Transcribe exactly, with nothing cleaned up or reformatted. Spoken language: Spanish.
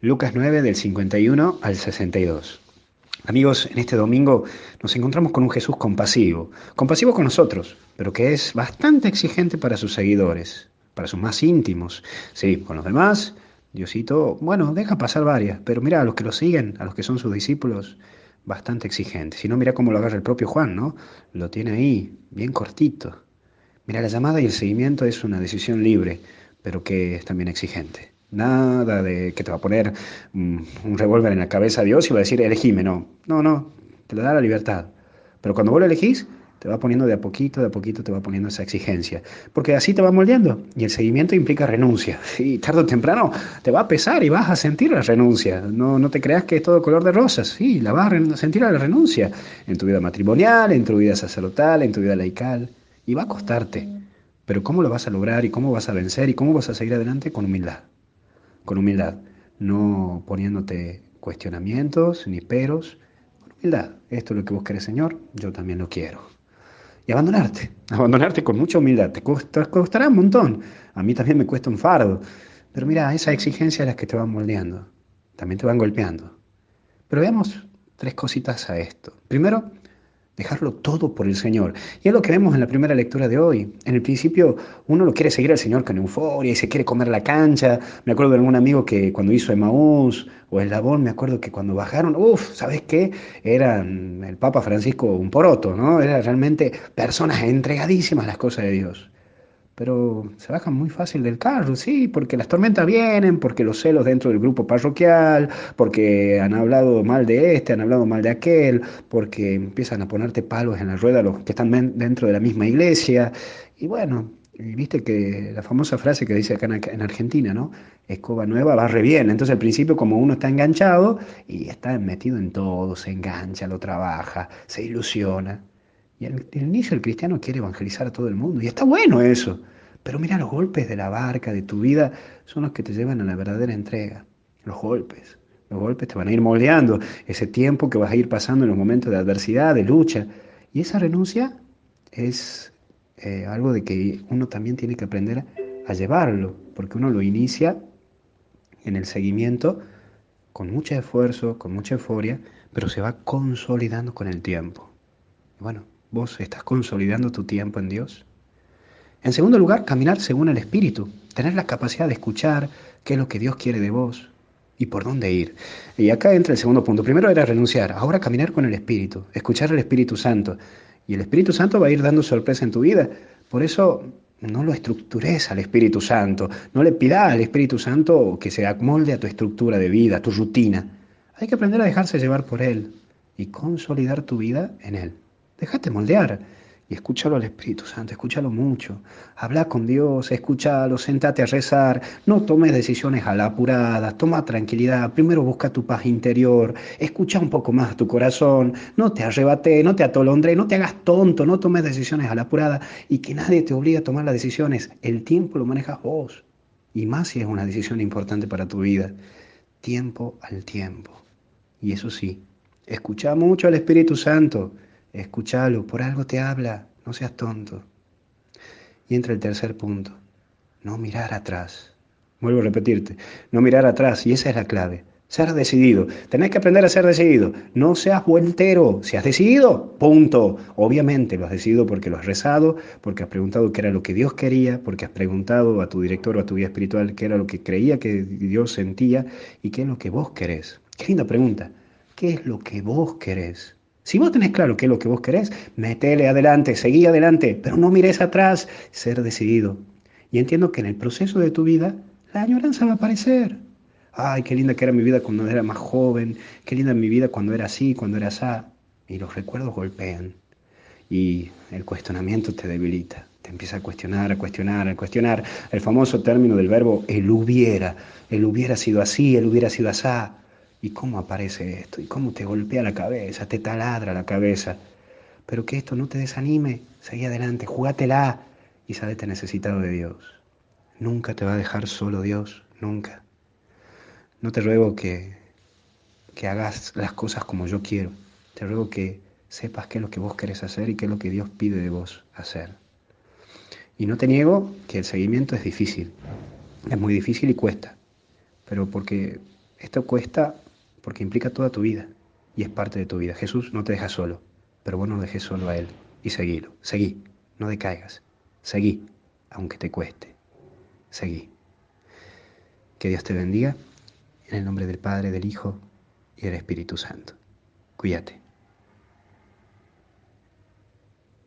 Lucas nueve del cincuenta y uno al sesenta y dos. Amigos, en este domingo nos encontramos con un Jesús compasivo, compasivo con nosotros, pero que es bastante exigente para sus seguidores, para sus más íntimos. Sí, con los demás, Diosito, bueno, deja pasar varias, pero mira, a los que lo siguen, a los que son sus discípulos, bastante exigente. Si no, mira cómo lo agarra el propio Juan, ¿no? Lo tiene ahí, bien cortito. Mira, la llamada y el seguimiento es una decisión libre, pero que es también exigente. Nada de que te va a poner mm, un revólver en la cabeza a Dios y va a decir, elegime, no. No, no, te lo da la libertad. Pero cuando vos lo elegís, te va poniendo de a poquito, de a poquito te va poniendo esa exigencia. Porque así te va moldeando. Y el seguimiento implica renuncia. Y tarde o temprano te va a pesar y vas a sentir la renuncia. No, no te creas que es todo color de rosas. Sí, la vas a sentir la renuncia. En tu vida matrimonial, en tu vida sacerdotal, en tu vida laical. Y va a costarte. Pero ¿cómo lo vas a lograr y cómo vas a vencer y cómo vas a seguir adelante? Con humildad. Con humildad. No poniéndote cuestionamientos ni peros. Con humildad. Esto es lo que vos querés, Señor. Yo también lo quiero. Y abandonarte. Abandonarte con mucha humildad. Te costa- costará un montón. A mí también me cuesta un fardo. Pero mira, esa exigencia es la que te van moldeando. También te van golpeando. Pero veamos tres cositas a esto. Primero, dejarlo todo por el Señor. Y es lo que vemos en la primera lectura de hoy. En el principio uno lo quiere seguir al Señor con euforia y se quiere comer la cancha. Me acuerdo de algún amigo que cuando hizo Emaús o Eslabón, me acuerdo que cuando bajaron, uff, ¿sabes qué? Eran el Papa Francisco un poroto, ¿no? Eran realmente personas entregadísimas a las cosas de Dios. Pero se bajan muy fácil del carro, sí, porque las tormentas vienen, porque los celos dentro del grupo parroquial, porque han hablado mal de este, han hablado mal de aquel, porque empiezan a ponerte palos en la rueda los que están men- dentro de la misma iglesia. Y bueno, y viste que la famosa frase que dice acá en, en Argentina, ¿no? Escoba nueva barre bien. Entonces al principio como uno está enganchado y está metido en todo, se engancha, lo trabaja, se ilusiona. Y al, al inicio el cristiano quiere evangelizar a todo el mundo, y está bueno eso. Pero mira, los golpes de la barca, de tu vida, son los que te llevan a la verdadera entrega. Los golpes. Los golpes te van a ir moldeando. Ese tiempo que vas a ir pasando en los momentos de adversidad, de lucha. Y esa renuncia es eh, algo de que uno también tiene que aprender a llevarlo, porque uno lo inicia en el seguimiento con mucho esfuerzo, con mucha euforia, pero se va consolidando con el tiempo. Bueno, vos estás consolidando tu tiempo en Dios. En segundo lugar, caminar según el Espíritu, tener la capacidad de escuchar qué es lo que Dios quiere de vos y por dónde ir. Y acá entra el segundo punto. Primero era renunciar, ahora caminar con el Espíritu, escuchar al Espíritu Santo. Y el Espíritu Santo va a ir dando sorpresa en tu vida. Por eso no lo estructures al Espíritu Santo, no le pidas al Espíritu Santo que se amolde a tu estructura de vida, a tu rutina. Hay que aprender a dejarse llevar por Él y consolidar tu vida en Él. Déjate moldear y escúchalo al Espíritu Santo, escúchalo mucho. Habla con Dios, escúchalo, sentate a rezar. No tomes decisiones a la apurada, toma tranquilidad. Primero busca tu paz interior, escucha un poco más tu corazón. No te arrebate, no te atolondre, no te hagas tonto, no tomes decisiones a la apurada y que nadie te obligue a tomar las decisiones. El tiempo lo manejas vos. Y más si es una decisión importante para tu vida. Tiempo al tiempo. Y eso sí, escucha mucho al Espíritu Santo. Escúchalo, por algo te habla, no seas tonto. Y entra el tercer punto, no mirar atrás. Vuelvo a repetirte, no mirar atrás, y esa es la clave. Ser decidido. Tenés que aprender a ser decidido. No seas vueltero. Si has decidido, punto. Obviamente lo has decidido porque lo has rezado, porque has preguntado qué era lo que Dios quería, porque has preguntado a tu director o a tu guía espiritual qué era lo que creía que Dios sentía y qué es lo que vos querés. Qué linda pregunta. ¿Qué es lo que vos querés? Si vos tenés claro qué es lo que vos querés, metele adelante, seguí adelante, pero no mires atrás, ser decidido. Y entiendo que en el proceso de tu vida, la añoranza va a aparecer. Ay, qué linda que era mi vida cuando era más joven, qué linda mi vida cuando era así, cuando era así. Y los recuerdos golpean y el cuestionamiento te debilita. Te empieza a cuestionar, a cuestionar, a cuestionar. El famoso término del verbo el hubiera. El hubiera sido así, el hubiera sido así. ¿Y cómo aparece esto? ¿Y cómo te golpea la cabeza? Te taladra la cabeza. Pero que esto no te desanime. Seguí adelante, jugátela y sabete necesitado de Dios. Nunca te va a dejar solo Dios, nunca. No te ruego que, que hagas las cosas como yo quiero. Te ruego que sepas qué es lo que vos querés hacer y qué es lo que Dios pide de vos hacer. Y no te niego que el seguimiento es difícil. Es muy difícil y cuesta. Pero porque Esto cuesta porque implica toda tu vida y es parte de tu vida. Jesús no te deja solo, pero vos no dejes solo a Él y seguilo. Seguí, no decaigas. Seguí, aunque te cueste. Seguí. Que Dios te bendiga en el nombre del Padre, del Hijo y del Espíritu Santo. Cuídate.